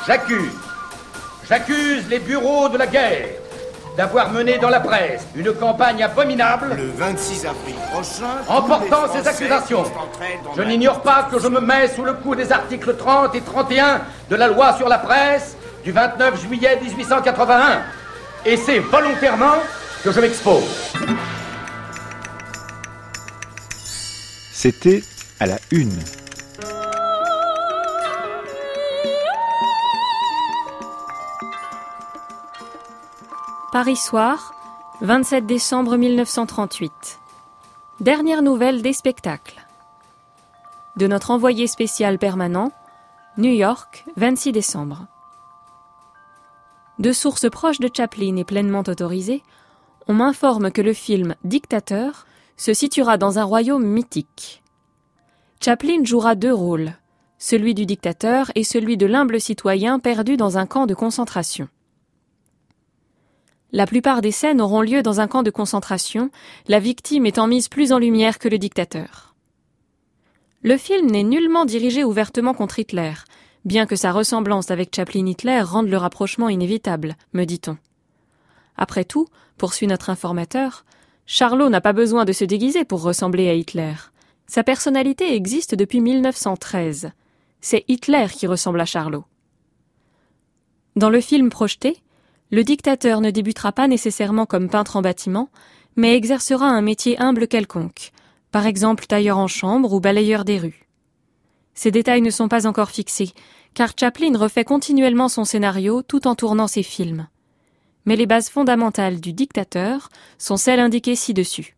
J'accuse les bureaux de la guerre d'avoir mené dans la presse une campagne abominable. Le 26 avril prochain, en portant ces accusations, je n'ignore pas que je me mets sous le coup des articles 30 et 31 de la loi sur la presse du 29 juillet 1881. Et c'est volontairement que je m'expose. C'était à la une. Paris soir, 27 décembre 1938. Dernière nouvelle des spectacles. De notre envoyé spécial permanent, New York, 26 décembre. De sources proches de Chaplin et pleinement autorisées, on m'informe que le film Dictateur se situera dans un royaume mythique. Chaplin jouera deux rôles, celui du dictateur et celui de l'humble citoyen perdu dans un camp de concentration. La plupart des scènes auront lieu dans un camp de concentration, la victime étant mise plus en lumière que le dictateur. Le film n'est nullement dirigé ouvertement contre Hitler, bien que sa ressemblance avec Chaplin-Hitler rende le rapprochement inévitable, me dit-on. Après tout, poursuit notre informateur, Charlot n'a pas besoin de se déguiser pour ressembler à Hitler. Sa personnalité existe depuis 1913. C'est Hitler qui ressemble à Charlot. Dans le film projeté, le dictateur ne débutera pas nécessairement comme peintre en bâtiment, mais exercera un métier humble quelconque, par exemple tailleur en chambre ou balayeur des rues. Ces détails ne sont pas encore fixés, car Chaplin refait continuellement son scénario tout en tournant ses films. Mais les bases fondamentales du dictateur sont celles indiquées ci-dessus.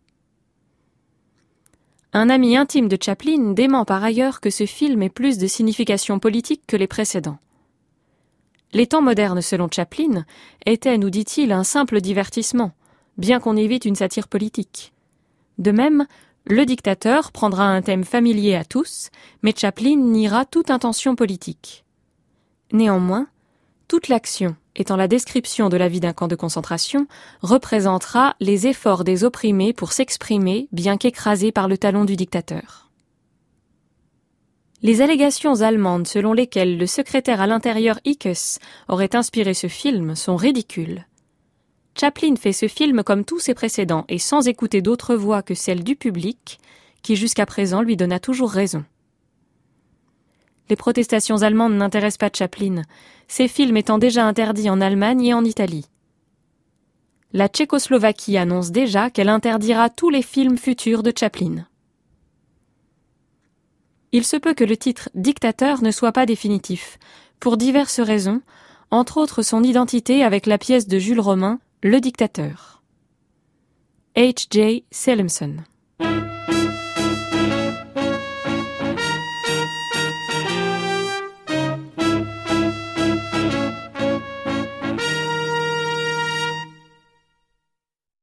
Un ami intime de Chaplin dément par ailleurs que ce film ait plus de signification politique que les précédents. Les temps modernes, selon Chaplin, étaient, nous dit-il, un simple divertissement, bien qu'on évite une satire politique. De même, le dictateur prendra un thème familier à tous, mais Chaplin niera toute intention politique. Néanmoins, toute l'action, étant la description de la vie d'un camp de concentration, représentera les efforts des opprimés pour s'exprimer, bien qu'écrasés par le talon du dictateur. Les allégations allemandes selon lesquelles le secrétaire à l'intérieur Ickes aurait inspiré ce film sont ridicules. Chaplin fait ce film comme tous ses précédents et sans écouter d'autres voix que celle du public, qui jusqu'à présent lui donna toujours raison. Les protestations allemandes n'intéressent pas Chaplin, ces films étant déjà interdits en Allemagne et en Italie. La Tchécoslovaquie annonce déjà qu'elle interdira tous les films futurs de Chaplin. Il se peut que le titre « Dictateur » ne soit pas définitif, pour diverses raisons, entre autres son identité avec la pièce de Jules Romain, Le Dictateur. H. J. Selimson.